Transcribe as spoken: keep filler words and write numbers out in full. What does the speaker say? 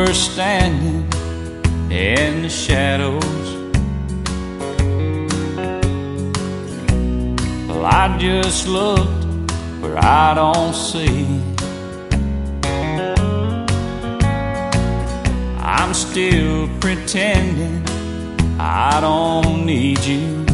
were standing in the shadows. Well, I just looked where I don't see. I'm still pretending I don't need you.